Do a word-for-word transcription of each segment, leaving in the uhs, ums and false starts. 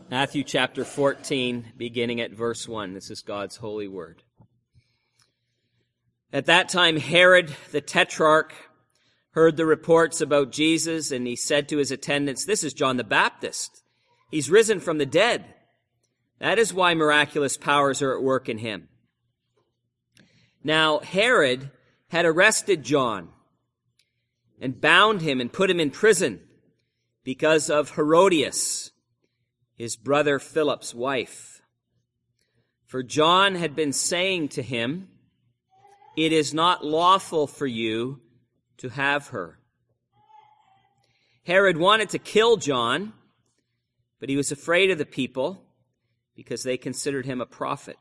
Matthew chapter fourteen, beginning at verse one. This is God's holy word. At that time, Herod the Tetrarch heard the reports about Jesus, and he said to his attendants, "This is John the Baptist. He's risen from the dead. That is why miraculous powers are at work in him." Now, Herod had arrested John and bound him and put him in prison because of Herodias, his brother Philip's wife. For John had been saying to him, "It is not lawful for you to have her." Herod wanted to kill John, but he was afraid of the people because they considered him a prophet.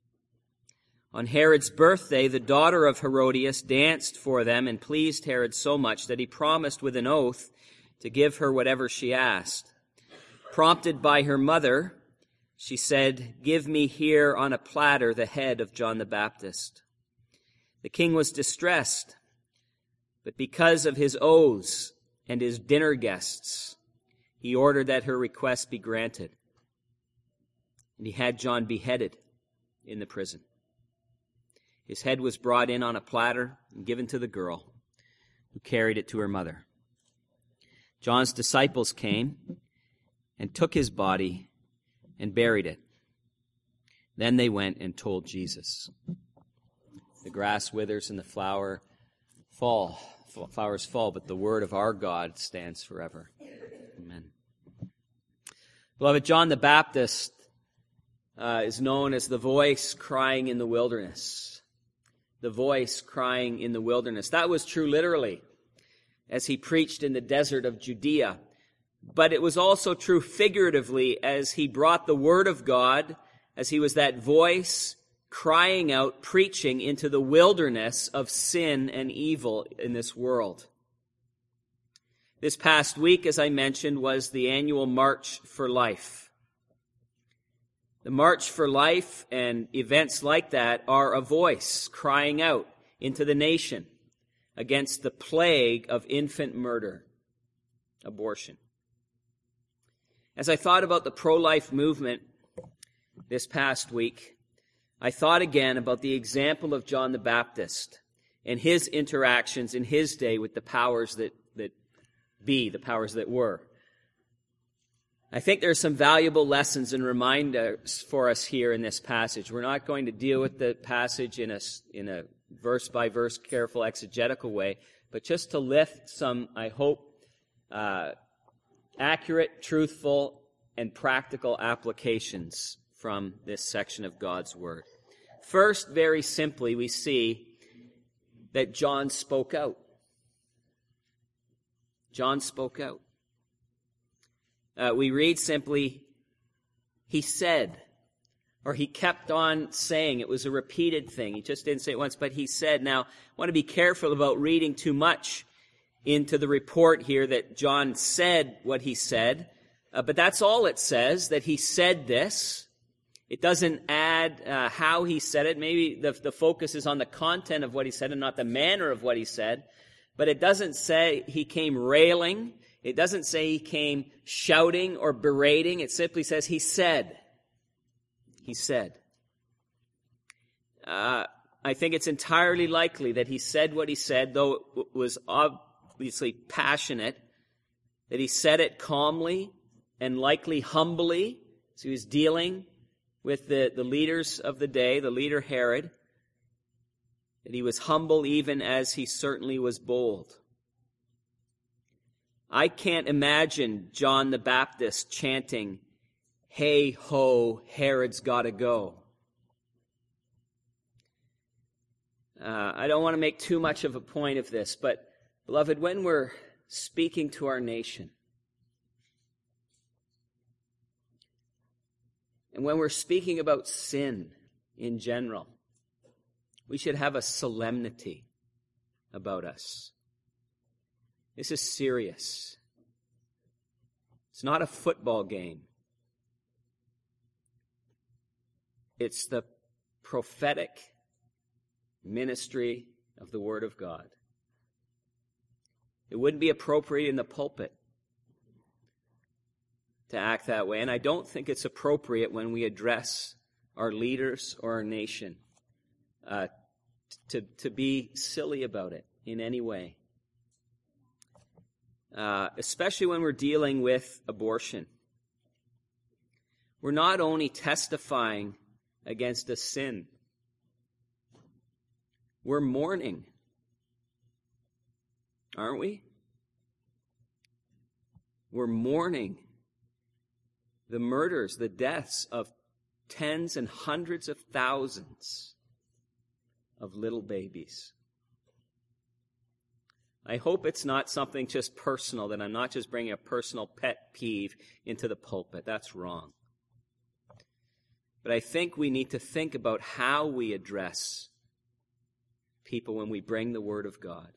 On Herod's birthday, the daughter of Herodias danced for them and pleased Herod so much that he promised with an oath to give her whatever she asked. Prompted by her mother, she said, "Give me here on a platter the head of John the Baptist." The king was distressed, but because of his oaths and his dinner guests, he ordered that her request be granted. And he had John beheaded in the prison. His head was brought in on a platter and given to the girl, who carried it to her mother. John's disciples came and took his body and buried it. Then they went and told Jesus. The grass withers and the flower fall, flowers fall, but the word of our God stands forever. Amen. Beloved, John the Baptist uh, is known as the voice crying in the wilderness. The voice crying in the wilderness. That was true literally as he preached in the desert of Judea. But it was also true figuratively as he brought the word of God, as he was that voice crying out, preaching into the wilderness of sin and evil in this world. This past week, as I mentioned, was the annual March for Life. The March for Life and events like that are a voice crying out into the nation against the plague of infant murder, abortion. As I thought about the pro-life movement this past week, I thought again about the example of John the Baptist and his interactions in his day with the powers that, that be, the powers that were. I think there are some valuable lessons and reminders for us here in this passage. We're not going to deal with the passage in a, in a verse-by-verse, careful exegetical way, but just to lift some, I hope, uh, accurate, truthful, and practical applications from this section of God's Word. First, very simply, we see that John spoke out. John spoke out. Uh, we read simply, he said, or he kept on saying. It was a repeated thing. He just didn't say it once, but he said. Now, I want to be careful about reading too much into the report here that John said what he said, uh, but that's all it says, that he said this. It doesn't add uh, how he said it. Maybe the, the focus is on the content of what he said and not the manner of what he said, but it doesn't say he came railing. It doesn't say he came shouting or berating. It simply says he said. He said. Uh, I think it's entirely likely that he said what he said, though it was obviously passionate, that he said it calmly and likely humbly, as he was dealing with the, the leaders of the day, the leader Herod, that he was humble even as he certainly was bold. I can't imagine John the Baptist chanting, "Hey ho, Herod's gotta go." Uh, I don't want to make too much of a point of this, but beloved, when we're speaking to our nation, and when we're speaking about sin in general, we should have a solemnity about us. This is serious. It's not a football game. It's the prophetic ministry of the Word of God. It wouldn't be appropriate in the pulpit to act that way, and I don't think it's appropriate when we address our leaders or our nation uh, to, to be silly about it in any way, uh, especially when we're dealing with abortion. We're not only testifying against a sin, we're mourning, aren't we? We're mourning the murders, the deaths of tens and hundreds of thousands of little babies. I hope it's not something just personal, that I'm not just bringing a personal pet peeve into the pulpit. That's wrong. But I think we need to think about how we address people when we bring the Word of God.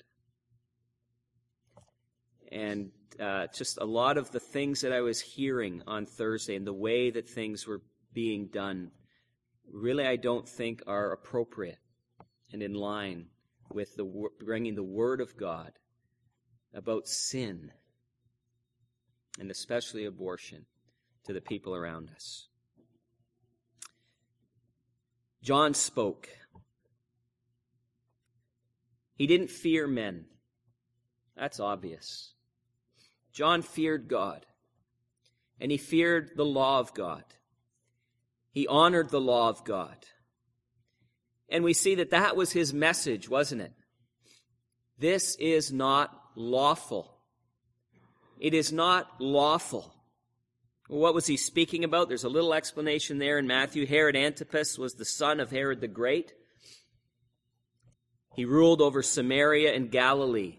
And uh, just a lot of the things that I was hearing on Thursday and the way that things were being done, really I don't think are appropriate and in line with the bringing the Word of God about sin, and especially abortion, to the people around us. John spoke. He didn't fear men. That's obvious. John feared God, and he feared the law of God. He honored the law of God. And we see that that was his message, wasn't it? This is not lawful. It is not lawful. Well, what was he speaking about? There's a little explanation there in Matthew. Herod Antipas was the son of Herod the Great. He ruled over Samaria and Galilee.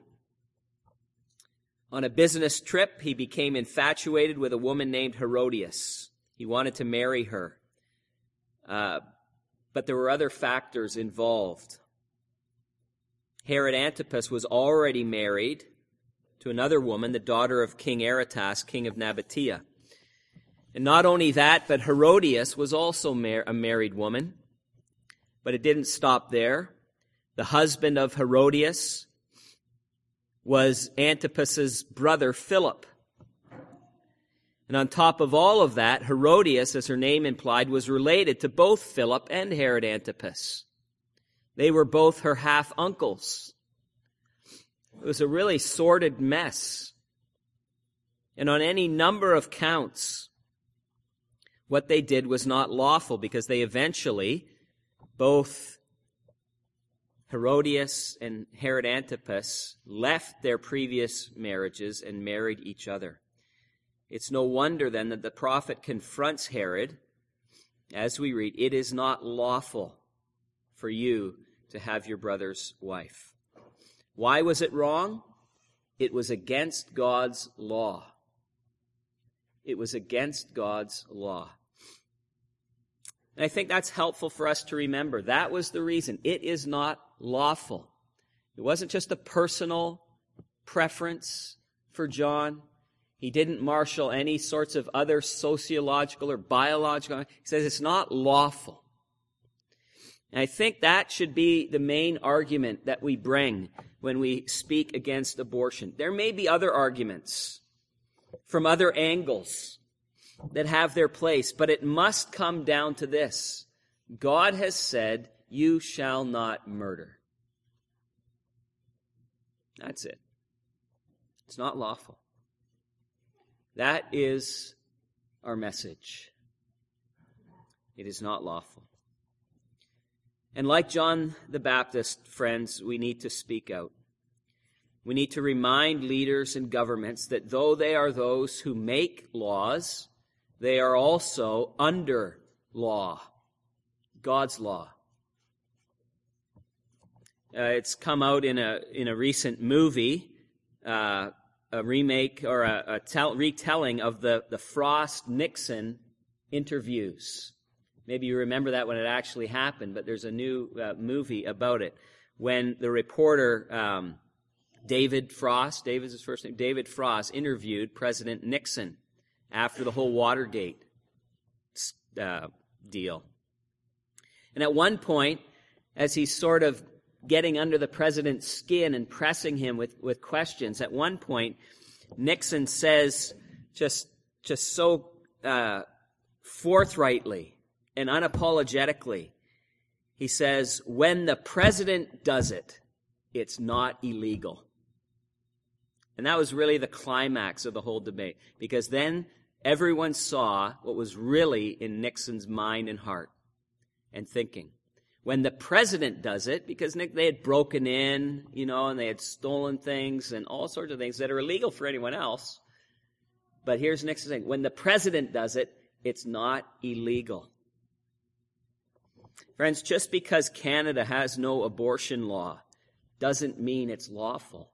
On a business trip, he became infatuated with a woman named Herodias. He wanted to marry her. Uh, but there were other factors involved. Herod Antipas was already married to another woman, the daughter of King Aretas, king of Nabatea. And not only that, but Herodias was also mar- a married woman. But it didn't stop there. The husband of Herodias was Antipas's brother Philip. And on top of all of that, Herodias, as her name implied, was related to both Philip and Herod Antipas. They were both her half-uncles. It was a really sordid mess. And on any number of counts, what they did was not lawful, because they eventually, both Herodias and Herod Antipas, left their previous marriages and married each other. It's no wonder then that the prophet confronts Herod, as we read, "It is not lawful for you to have your brother's wife." Why was it wrong? It was against God's law. It was against God's law. And I think that's helpful for us to remember. That was the reason. It is not lawful. It wasn't just a personal preference for John. He didn't marshal any sorts of other sociological or biological. He says it's not lawful. And I think that should be the main argument that we bring when we speak against abortion. There may be other arguments from other angles that have their place, but it must come down to this. God has said, "You shall not murder." That's it. It's not lawful. That is our message. It is not lawful. And like John the Baptist, friends, we need to speak out. We need to remind leaders and governments that though they are those who make laws, they are also under law, God's law. Uh, it's come out in a in a recent movie, uh, a remake or a, a tell, retelling of the, the Frost-Nixon interviews. Maybe you remember that when it actually happened, but there's a new uh, movie about it. When the reporter, um, David Frost, David's his first name, David Frost, interviewed President Nixon after the whole Watergate uh, deal. And at one point, as he's sort of getting under the president's skin and pressing him with, with questions, at one point, Nixon says, just just so uh, forthrightly and unapologetically. He says, when the president does it, it's not illegal. And that was really the climax of the whole debate, because then everyone saw what was really in Nixon's mind and heart and thinking. When the president does it, because Nick, they had broken in, you know, and they had stolen things and all sorts of things that are illegal for anyone else. But here's Nixon saying, when the president does it, it's not illegal. Friends, just because Canada has no abortion law doesn't mean it's lawful.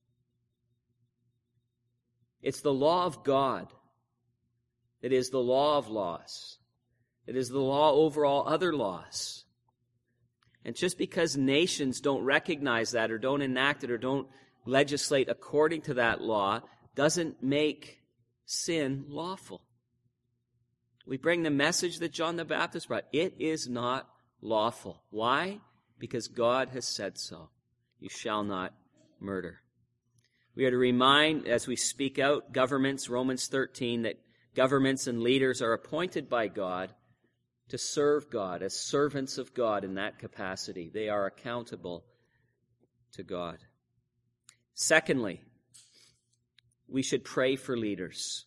It's the law of God that is the law of laws. It is the law over all other laws. And just because nations don't recognize that or don't enact it or don't legislate according to that law doesn't make sin lawful. We bring the message that John the Baptist brought. It is not lawful. Why? Because God has said so. You shall not murder. We are to remind, as we speak out, governments, Romans thirteen, that governments and leaders are appointed by God to serve God as servants of God in that capacity. They are accountable to God. Secondly, we should pray for leaders.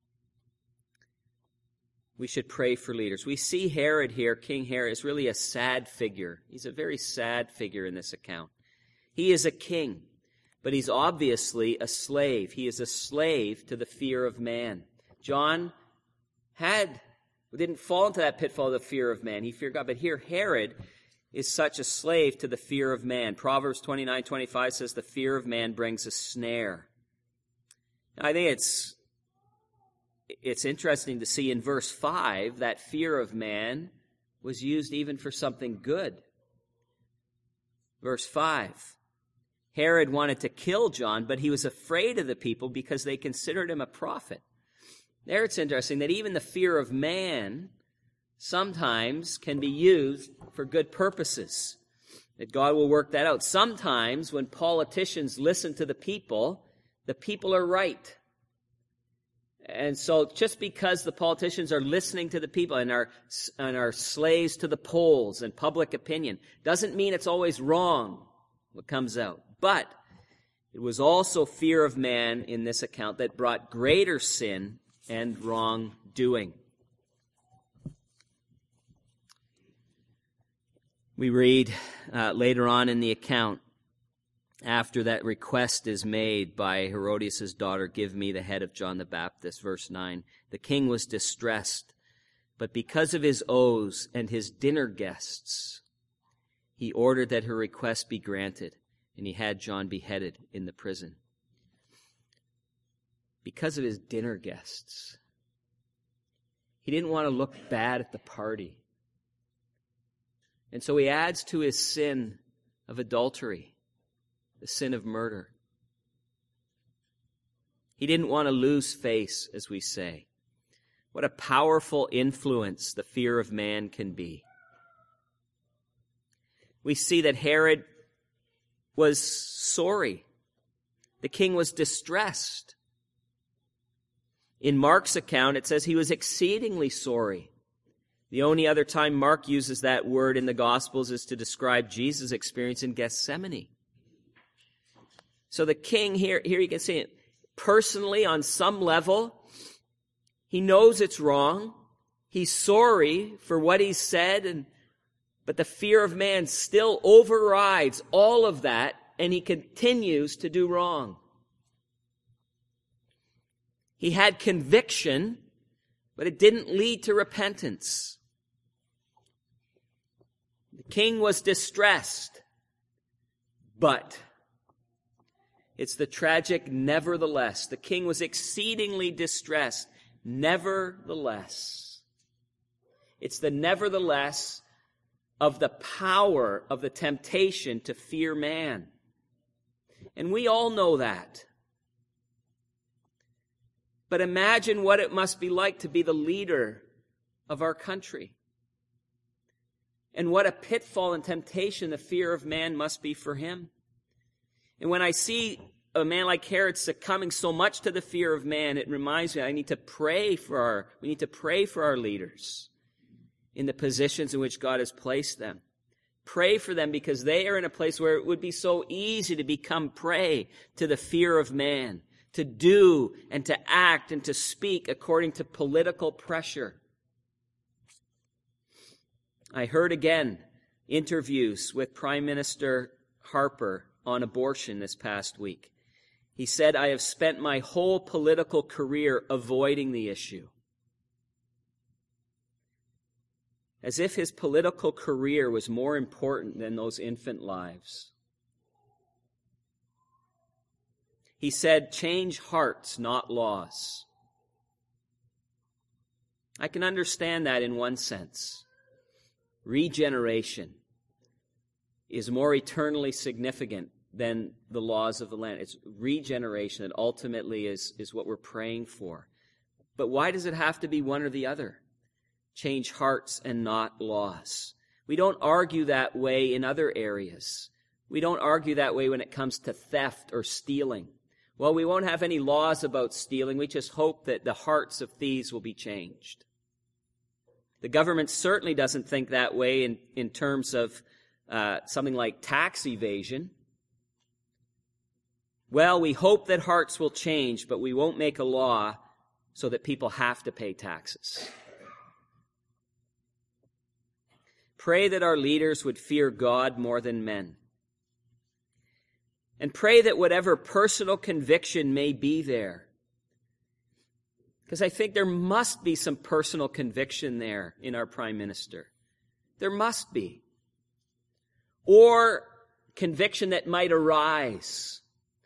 We should pray for leaders. We see Herod here, King Herod, is really a sad figure. He's a very sad figure in this account. He is a king, but he's obviously a slave. He is a slave to the fear of man. John had, didn't fall into that pitfall of the fear of man. He feared God. But here Herod is such a slave to the fear of man. Proverbs twenty-nine twenty-five says the fear of man brings a snare. Now, I think it's it's interesting to see in verse five that fear of man was used even for something good. Verse five. Herod wanted to kill John, but he was afraid of the people because they considered him a prophet. There it's interesting that even the fear of man sometimes can be used for good purposes, that God will work that out. Sometimes when politicians listen to the people, the people are right. And so just because the politicians are listening to the people and are, and are slaves to the polls and public opinion doesn't mean it's always wrong what comes out. But it was also fear of man in this account that brought greater sin and wrongdoing. We read uh, later on in the account, after that request is made by Herodias' daughter, give me the head of John the Baptist, verse nine, the king was distressed, but because of his oaths and his dinner guests, he ordered that her request be granted, and he had John beheaded in the prison. Because of his dinner guests. He didn't want to look bad at the party. And so he adds to his sin of adultery, the sin of murder. He didn't want to lose face, as we say. What a powerful influence the fear of man can be. We see that Herod was sorry. The king was distressed. In Mark's account, it says he was exceedingly sorry. The only other time Mark uses that word in the Gospels is to describe Jesus' experience in Gethsemane. So the king here, here you can see it, personally, on some level, he knows it's wrong. He's sorry for what he said, and but the fear of man still overrides all of that, and he continues to do wrong. He had conviction, but it didn't lead to repentance. The king was distressed, but it's the tragic nevertheless. The king was exceedingly distressed, nevertheless. It's the nevertheless of the power of the temptation to fear man. And we all know that. But imagine what it must be like to be the leader of our country. And what a pitfall and temptation the fear of man must be for him. And when I see a man like Herod succumbing so much to the fear of man, it reminds me I need to pray for our, we need to pray for our leaders in the positions in which God has placed them. Pray for them because they are in a place where it would be so easy to become prey to the fear of man, to do and to act and to speak according to political pressure. I heard again interviews with Prime Minister Harper on abortion this past week. He said, I have spent my whole political career avoiding the issue. As if his political career was more important than those infant lives. He said, change hearts, not laws. I can understand that in one sense. Regeneration is more eternally significant than the laws of the land. It's regeneration that ultimately is, is what we're praying for. But why does it have to be one or the other? Change hearts and not laws. We don't argue that way in other areas. We don't argue that way when it comes to theft or stealing. Well, we won't have any laws about stealing. We just hope that the hearts of thieves will be changed. The government certainly doesn't think that way in, in terms of uh, something like tax evasion. Well, we hope that hearts will change, but we won't make a law so that people have to pay taxes. Pray that our leaders would fear God more than men. And pray that whatever personal conviction may be there, because I think there must be some personal conviction there in our Prime Minister. There must be. Or conviction that might arise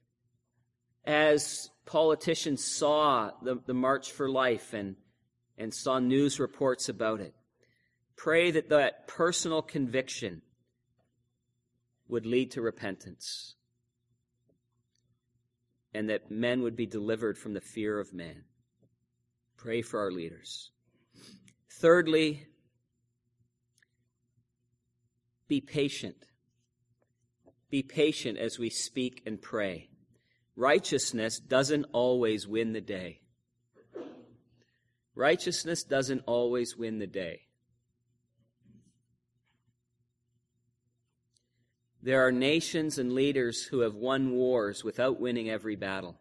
as politicians saw the, the March for Life and, and saw news reports about it. Pray that that personal conviction would lead to repentance and that men would be delivered from the fear of man. Pray for our leaders. Thirdly, be patient. Be patient as we speak and pray. Righteousness doesn't always win the day. Righteousness doesn't always win the day. There are nations and leaders who have won wars without winning every battle.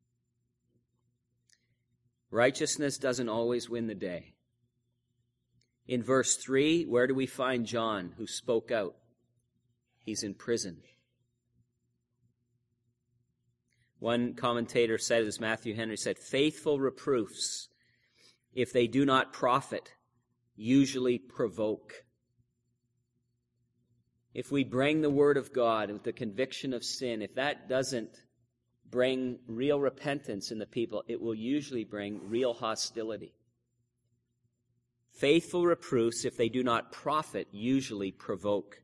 Righteousness doesn't always win the day. In verse three, where do we find John, who spoke out? He's in prison. One commentator said, as Matthew Henry said, faithful reproofs, if they do not profit, usually provoke. If we bring the word of God with the conviction of sin, if that doesn't bring real repentance in the people, it will usually bring real hostility. Faithful reproofs, if they do not profit, usually provoke.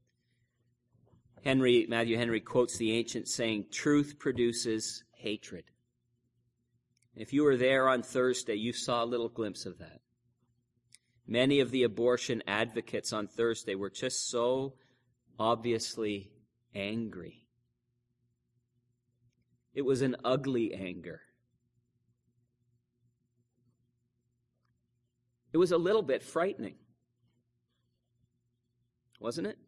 Henry, Matthew Henry quotes the ancient saying, truth produces hatred. If you were there on Thursday, you saw a little glimpse of that. Many of the abortion advocates on Thursday were just so obviously angry. It was an ugly anger. It was a little bit frightening, wasn't it?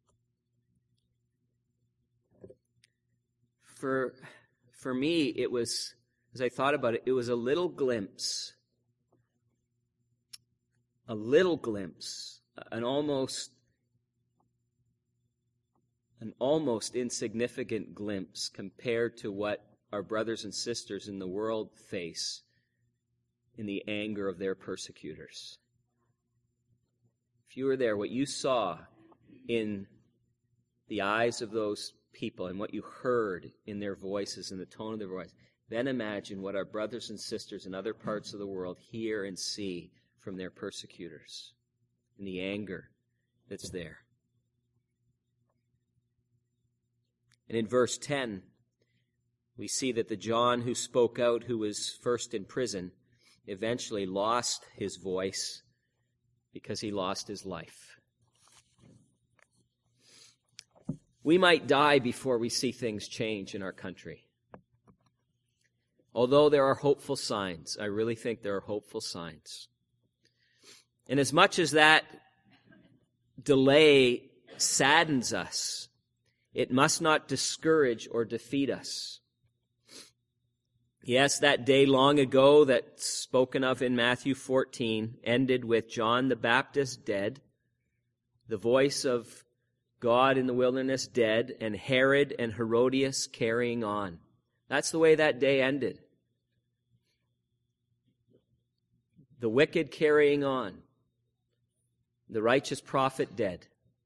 For, for me, it was, as I thought about it, it was a little glimpse, a little glimpse, an almost, an almost insignificant glimpse compared to what our brothers and sisters in the world face in the anger of their persecutors. If you were there, what you saw in the eyes of those people and what you heard in their voices and the tone of their voice, then imagine what our brothers and sisters in other parts of the world hear and see from their persecutors and the anger that's there. And in verse ten, we see that the John who spoke out, who was first in prison, eventually lost his voice because he lost his life. We might die before we see things change in our country. Although there are hopeful signs, I really think there are hopeful signs. And as much as that delay saddens us, it must not discourage or defeat us. Yes, that day long ago that's spoken of in Matthew fourteen ended with John the Baptist dead, the voice of God in the wilderness dead, and Herod and Herodias carrying on. That's the way that day ended. The wicked carrying on. The righteous prophet dead.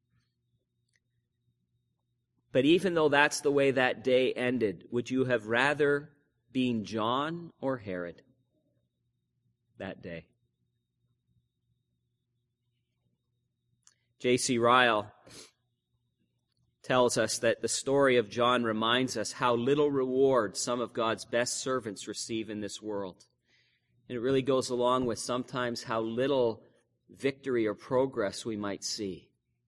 But even though that's the way that day ended, would you have rather been John or Herod that day? J C Ryle tells us that the story of John reminds us how little reward some of God's best servants receive in this world. And it really goes along with sometimes how little victory or progress we might see.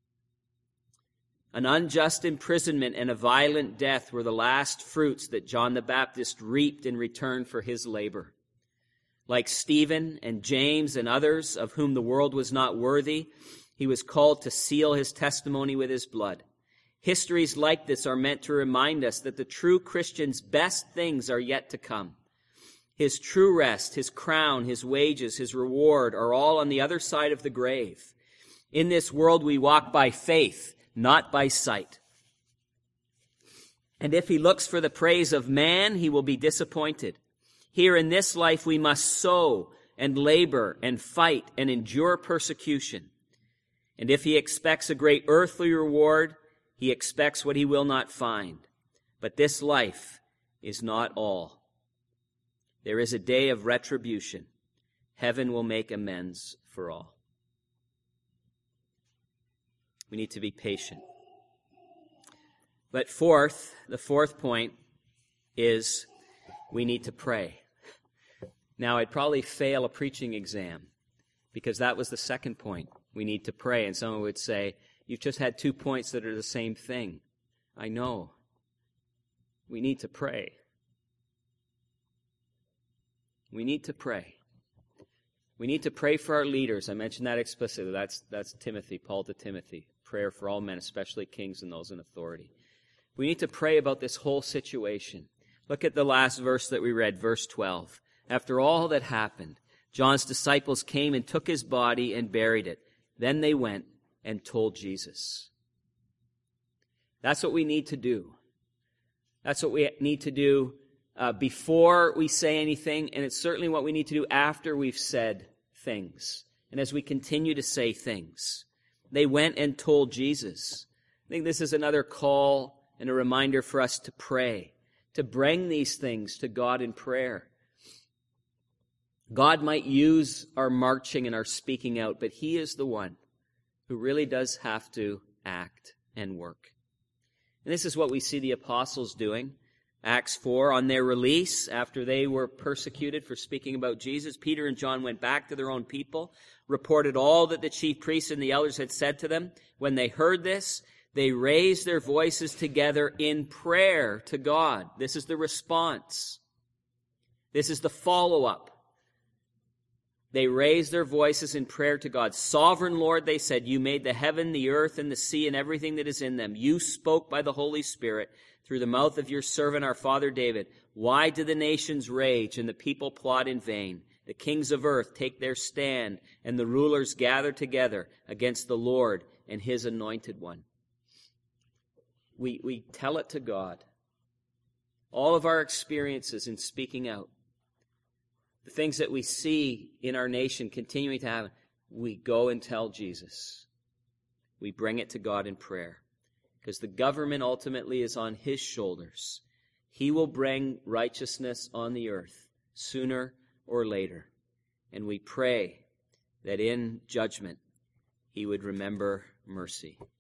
An unjust imprisonment and a violent death were the last fruits that John the Baptist reaped in return for his labor. Like Stephen and James and others of whom the world was not worthy, he was called to seal his testimony with his blood. Histories like this are meant to remind us that the true Christian's best things are yet to come. His true rest, his crown, his wages, his reward are all on the other side of the grave. In this world we walk by faith, not by sight. And if he looks for the praise of man, he will be disappointed. Here in this life we must sow and labor and fight and endure persecution. And if he expects a great earthly reward, he expects what he will not find. But this life is not all. There is a day of retribution. Heaven will make amends for all. We need to be patient. But fourth, the fourth point is we need to pray. Now, I'd probably fail a preaching exam because that was the second point. We need to pray. And someone would say, you've just had two points that are the same thing. I know. We need to pray. We need to pray. We need to pray for our leaders. I mentioned that explicitly. That's, that's Timothy, Paul to Timothy. Prayer for all men, especially kings and those in authority. We need to pray about this whole situation. Look at the last verse that we read, verse twelve. After all that happened, John's disciples came and took his body and buried it. Then they went and told Jesus. That's what we need to do. That's what we need to do uh, before we say anything, and it's certainly what we need to do after we've said things, and as we continue to say things. They went and told Jesus. I think this is another call and a reminder for us to pray, to bring these things to God in prayer. God might use our marching and our speaking out, but he is the one who really does have to act and work. And this is what we see the apostles doing. Acts four, on their release, after they were persecuted for speaking about Jesus, Peter and John went back to their own people, reported all that the chief priests and the elders had said to them. When they heard this, they raised their voices together in prayer to God. This is the response. This is the follow-up. They raised their voices in prayer to God. Sovereign Lord, they said, you made the heaven, the earth, and the sea, and everything that is in them. You spoke by the Holy Spirit through the mouth of your servant, our father David. Why do the nations rage and the people plot in vain? The kings of earth take their stand, and the rulers gather together against the Lord and his anointed one. We, we tell it to God. All of our experiences in speaking out, the things that we see in our nation continuing to happen, we go and tell Jesus. We bring it to God in prayer. Because the government ultimately is on his shoulders. He will bring righteousness on the earth sooner or later. And we pray that in judgment he would remember mercy.